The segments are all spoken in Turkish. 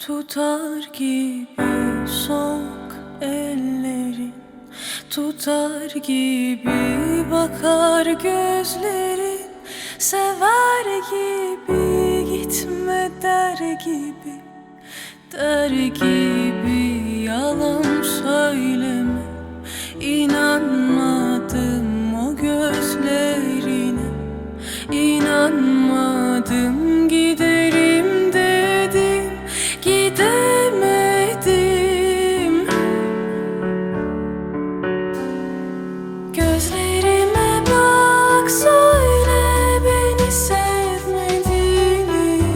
Tutar gibi soğuk ellerin, tutar gibi bakar gözlerin, sever gibi gitme der gibi, der gibi yalan söyleme. İnanmadım o gözlerine, inanmadım, giderim dedim, gidemedim. Gözlerime bak, söyle beni sevmediğini.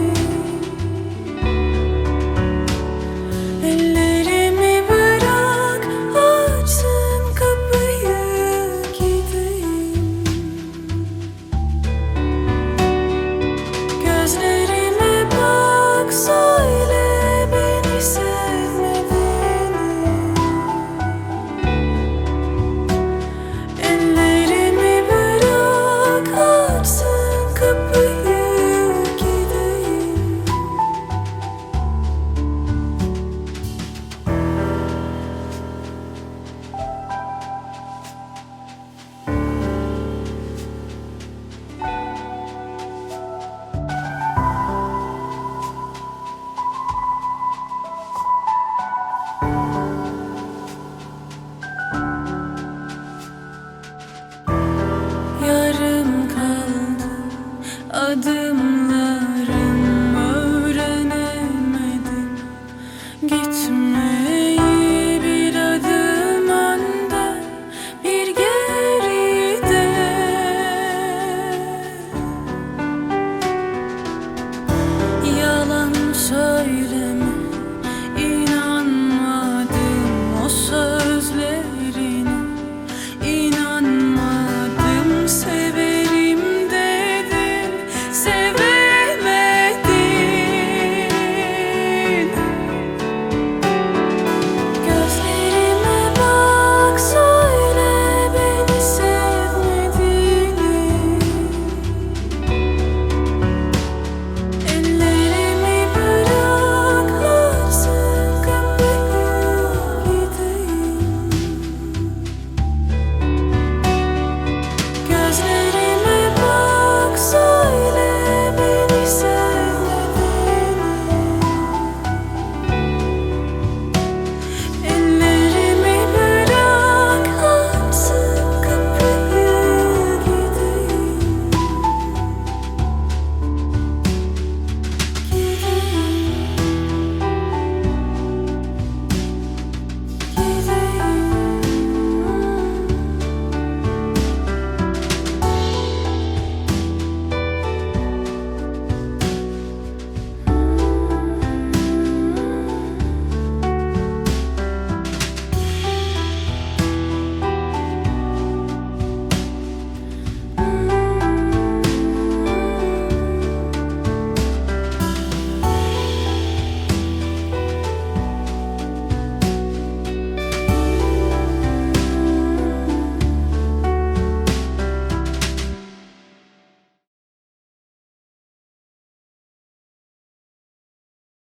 Ellerimi bırak, açsın kapıyı, gideyim. Gözlerime bak, söyle beni sevmediğini. Ellerimi bırak, açsın kapıyı, gideyim. Yarım kaldı adımlarım, öğrenemedim, gitme